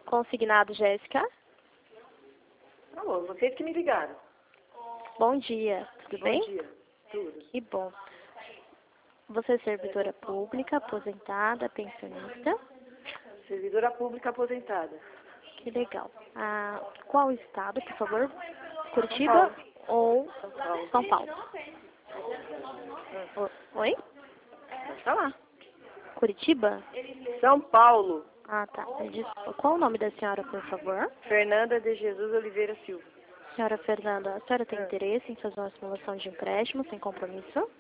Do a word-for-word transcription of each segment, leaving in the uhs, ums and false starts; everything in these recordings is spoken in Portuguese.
Consignado, Jéssica. Alô, vocês que me ligaram. Bom dia, tudo Bom bem? dia, tudo. Que bom. Você é servidora pública, aposentada, pensionista? Servidora pública aposentada. Que legal. Ah, qual estado, por favor? Curitiba ou São Paulo. São Paulo? Hum. Oi? Pode falar. Curitiba? São Paulo. Ah, tá. Desculpa. Qual o nome da senhora, por favor? Fernanda de Jesus Oliveira Silva. Senhora Fernanda, a senhora tem Ah. interesse em fazer uma simulação de empréstimo sem compromisso?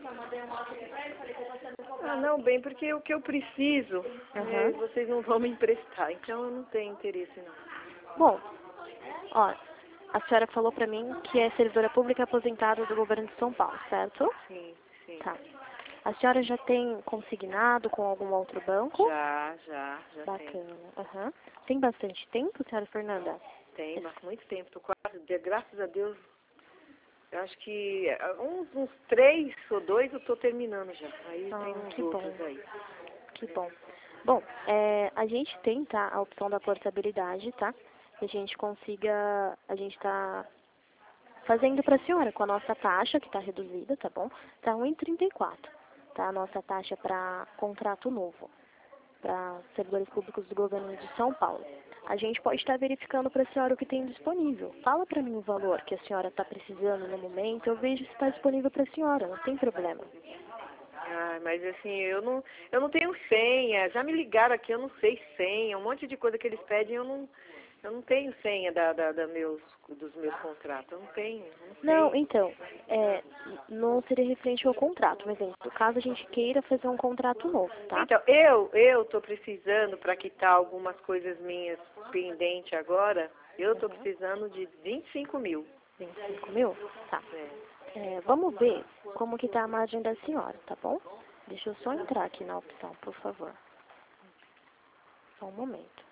Ah, não, bem, porque o que eu preciso, Uhum. é, vocês não vão me emprestar, então eu não tenho interesse não. Bom, ó, a senhora falou pra mim que é servidora pública aposentada do governo de São Paulo, certo? Sim, sim. Tá. A senhora já tem consignado com algum outro banco? Já, já, já Bacana. Aham. Tem bastante tempo, senhora Fernanda? tem. Tem, mas muito tempo. Tô quase, de- graças a Deus, eu acho que ah, uns, uns três ou dois eu tô terminando já. Aí Ah, tem uns que outros bom. aí. Que bom. Bom, é, a gente tem, tá, a opção da portabilidade, tá? Que a gente consiga, a gente tá fazendo pra senhora com a nossa taxa, que tá reduzida, tá bom? Tá um e trinta e quatro, tá? A nossa taxa para contrato novo, para servidores públicos do governo de São Paulo. A gente pode estar verificando para a senhora o que tem disponível. Fala para mim o valor que a senhora está precisando no momento, eu vejo se está disponível para a senhora, não tem problema. Ah, mas assim, eu não, eu não tenho senha. Já me ligaram aqui, eu não sei senha. Um monte de coisa que eles pedem, eu não, eu não tenho senha da, da, da meus, dos meus contratos. Eu não tenho, eu não sei. Não, então, é, não seria referente ao contrato, mas exemplo, caso a gente queira fazer um contrato novo, tá? Então, eu, eu tô precisando para quitar algumas coisas minhas pendentes agora. Eu tô Uhum. precisando de vinte e cinco mil. vinte e cinco mil? Tá. É. É, vamos ver como que tá a margem da senhora, tá bom? Deixa eu só entrar aqui na opção, por favor. Só um momento.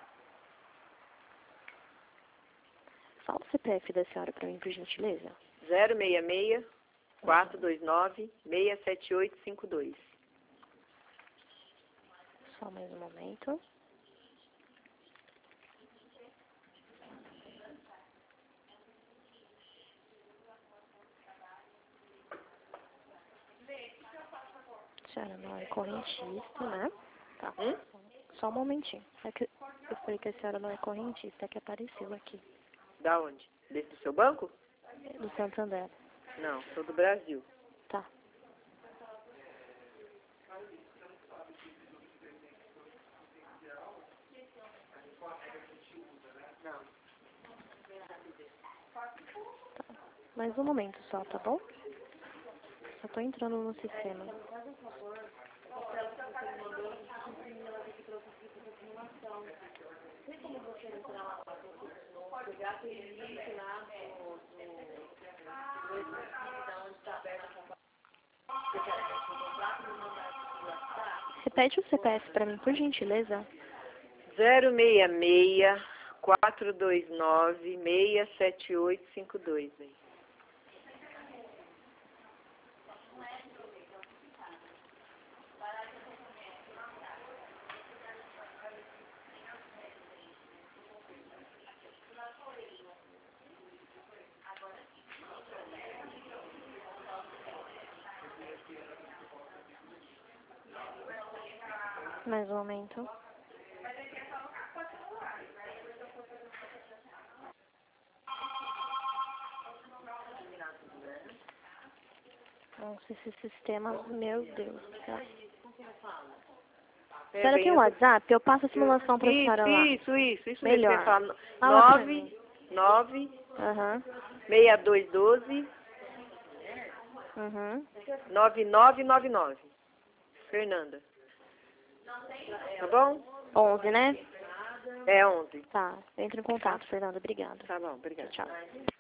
Fala o C P F da senhora para mim, por gentileza. zero seis seis, quatro dois nove, seis sete oito cinco dois. Só mais um momento. A senhora não é correntista, né? Tá. Hum? Só um momentinho. É que eu falei que a senhora não é correntista, é que apareceu aqui. Da onde? Desse do seu banco? Do Santander. Não, sou do Brasil. Tá. Não. Tá. Mais um momento só, tá bom? Só tô entrando no sistema. Repete o C P F pra mim, por gentileza. zero seis seis, quatro dois nove, seis sete oito cinco dois. Hein? Mais um momento. Nossa, esse sistema, meu Deus do céu. A É, senhora bem, tem um eu tô- WhatsApp? Eu passo a simulação pra senhora lá. Isso, isso, isso Melhor. mesmo. Você fala Fala pra nove, mim. nove, Aham. seis dois um dois, Uhum. nove nove nove nove. Fernanda. Tá bom? onze, né? É onze. Tá. Entre em contato, Fernanda. Obrigada. Tá bom, obrigada. Tchau.